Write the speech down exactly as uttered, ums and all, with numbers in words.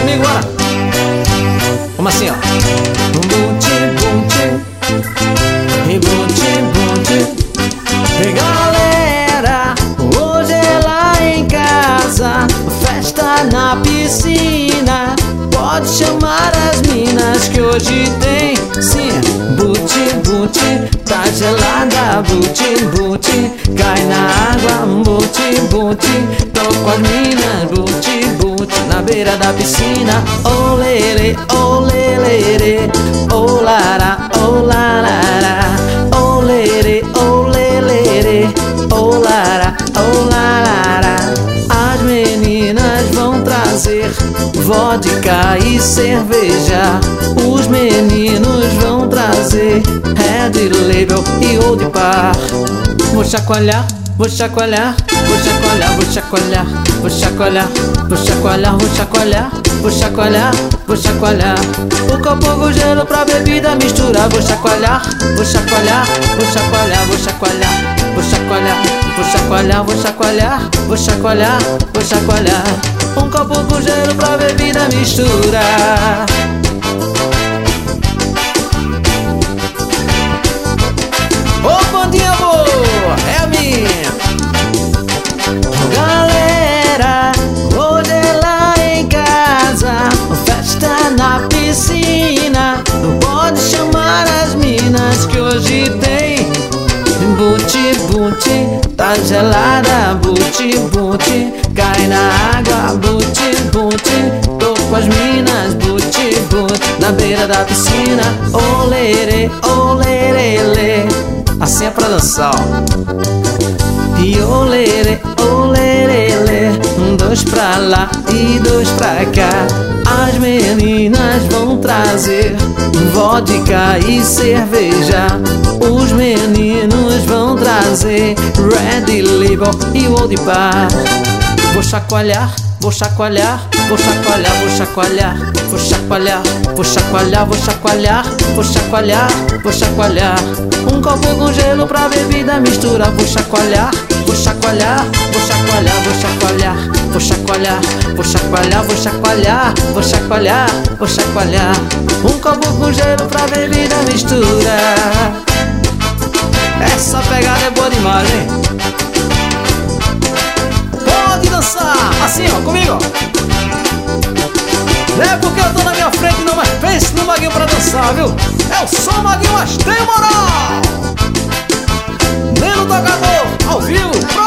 comigo, bora. Vamos assim, ó. Bute, bute e bute, bute. E galera, hoje é lá em casa, festa na piscina. Pode chamar as minas que hoje tem, sim. Bute, bute, tá gelada. Bute, bute, cai na água. Bute, bute, tô com as minas. Bute, bute, na beira da piscina. Oh lere, oh lere, oh lara, oh larara. Oh lere, oh lere, oh lara, oh larara. As meninas vão trazer vodka e cerveja. Os meninos vão trazer Red Label e Old Par. Vou chacoalhar, vou chacoalhar, vou chacoalhar, vou chacoalhar, vou chacoalhar, vou chacoalhar, vou chacoalhar, vou chacoalhar, vou chacoalhar. O copo com gelo pra bebida misturar. Vou chacoalhar, vou chacoalhar, vou chacoalhar, vou chacoalhar, vou chacoalhar, vou chacoalhar, vou chacoalhar, vou chacoalhar, vou chacoalhar. Um copo com gelo pra bebida misturar. Ô bandinha boa, é a minha. Galera, hoje é lá em casa, festa na piscina. Pode chamar as minas que hoje tem. Bute, bute, tá gelada. Bute, bute, cai na água. Bute, bute, tô com as minas. Bute, bute, na beira da piscina. Olere, olere, assim é pra dançar, ó. E olere, olere, dois pra lá e dois pra cá. As meninas vão trazer vodka e cerveja. Os meninos vão trazer Red Label e Old Par. Vou chacoalhar, vou chacoalhar, vou chacoalhar, vou chacoalhar, vou chacoalhar, vou chacoalhar, vou chacoalhar, vou chacoalhar, vou chacoalhar. Um copo com gelo pra bebida misturar. Vou chacoalhar, vou chacoalhar, vou chacoalhar, vou chacoalhar, vou chacoalhar, vou chacoalhar, vou chacoalhar, vou chacoalhar, vou chacoalhar. Um copo com gelo pra bebida misturar. Essa pegada é boa demais, hein? Pode dançar, assim ó, comigo ó. Não é porque eu tô na minha frente não, mas pense no Maguinho pra dançar, viu? É o som Maguinho, mas tem moral. Neno Tocador, ao vivo.